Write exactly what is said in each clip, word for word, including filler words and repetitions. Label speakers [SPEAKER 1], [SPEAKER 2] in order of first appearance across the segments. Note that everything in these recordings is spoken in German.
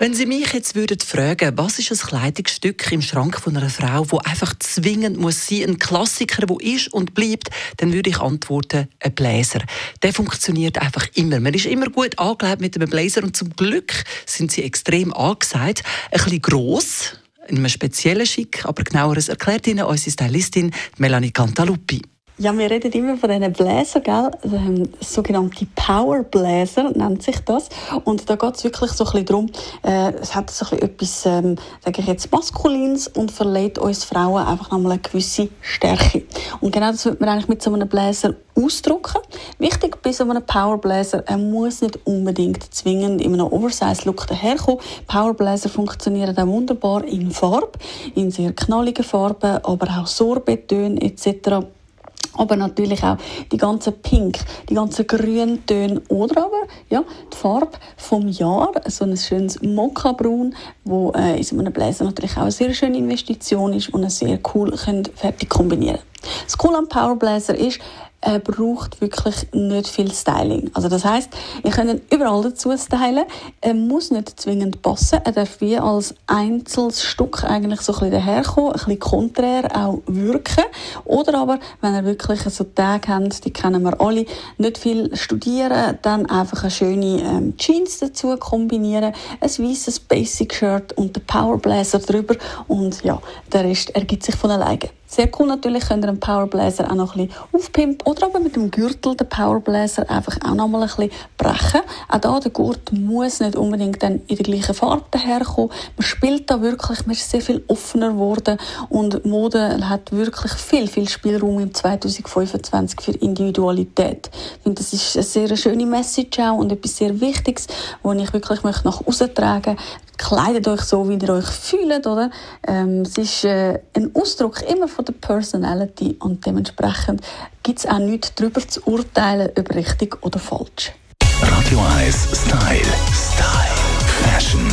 [SPEAKER 1] Wenn Sie mich jetzt würden fragen, was ist ein Kleidungsstück im Schrank von einer Frau, wo einfach zwingend muss sein, ein Klassiker, wo ist und bleibt, dann würde ich antworten, ein Bläser. Der funktioniert einfach immer. Man ist immer gut angelegt mit einem Bläser und zum Glück sind sie extrem angesagt. Ein bisschen gross, in einem speziellen Schick, aber genaueres erklärt Ihnen unsere Stylistin Melanie Cantaluppi.
[SPEAKER 2] Ja, wir reden immer von diesen Bläsern, gell? Ähm, sogenannte Power Bläser nennt sich das. Und da geht es wirklich so ein bisschen darum, äh, es hat so ein bisschen etwas, ähm, sage ich jetzt, Maskulins und verleiht uns Frauen einfach nochmal eine gewisse Stärke. Und genau das wird man eigentlich mit so einem Bläser ausdrücken. Wichtig bei so einem Powerbläser, er muss nicht unbedingt zwingend in einem Oversize-Look daherkommen. Powerbläser funktionieren auch wunderbar in Farbe, in sehr knalligen Farben, aber auch Sorbettöne et cetera. Aber natürlich auch die ganzen Pink, die ganzen Grüntöne oder aber ja, die Farbe vom Jahr, so ein schönes Mokka-Braun, wo äh, in so einem Bläser natürlich auch eine sehr schöne Investition ist und sehr cool können fertig kombinieren. Das Coole am Powerbläser ist, er braucht wirklich nicht viel Styling. Also das heisst, ihr könnt ihn überall dazu stylen. Er muss nicht zwingend passen. Er darf wie als Einzelstück eigentlich so ein bisschen daherkommen, ein bisschen konträr auch wirken. Oder aber, wenn ihr wirklich so Tage habt, die kennen wir alle, nicht viel studieren, dann einfach eine schöne ähm, Jeans dazu kombinieren, ein weisses Basic-Shirt und den Powerbläser drüber und ja, der Rest ergibt sich von alleine. Sehr cool natürlich, könnt ihr einen Powerbläser auch noch ein bisschen aufpimpen oder aber mit dem Gürtel den Powerbläser einfach auch noch mal ein bisschen brechen. Auch da, der Gurt muss nicht unbedingt dann in der gleichen Farbe daherkommen. Man spielt da wirklich, man ist sehr viel offener geworden und Mode hat wirklich viel, viel Spielraum im zwanzig fünfundzwanzig für Individualität. Ich finde, das ist eine sehr schöne Message auch und etwas sehr Wichtiges, das ich wirklich möchte nach außen tragen möchte. Kleidet euch so, wie ihr euch fühlt, oder? Ähm, es ist äh, ein Ausdruck immer von der Personality und dementsprechend gibt es auch nichts darüber zu urteilen, ob richtig oder falsch.
[SPEAKER 3] Radio eins Style. Style. Fashion.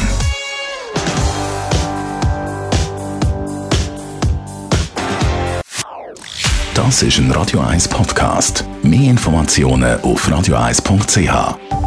[SPEAKER 3] Das ist ein Radio eins Podcast. Mehr Informationen auf radio eins punkt c h.